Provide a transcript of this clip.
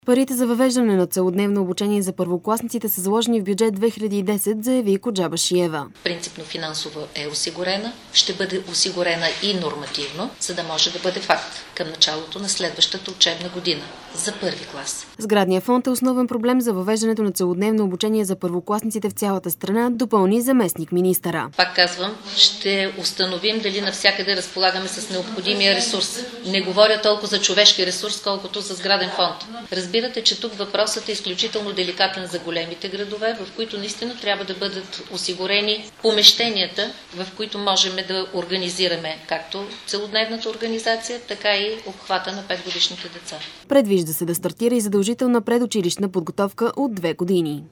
Парите за въвеждане на целодневно обучение за първокласниците са заложени в бюджет 2010, заяви Коджабашиева. Принципно финансово е осигурена, ще бъде осигурена и нормативно, за да може да бъде факт към началото на следващата учебна година за първи клас. Сградният фонд е основен проблем за въвеждането на целодневно обучение за първокласниците в цялата страна, допълни заместник-министъра. Пак казвам, ще установим дали навсякъде разполагаме с необходимия ресурс. Не говоря толкова за човешки ресурс, колкото за сграден фонд. Разбирате, че тук въпросът е изключително деликатен за големите градове, в които наистина трябва да бъдат осигурени помещенията, в които можем да организираме както целодневната организация, така и обхвата на 5-годишните деца. Предвижда се да стартира и задължителна предучилищна подготовка от 2 години.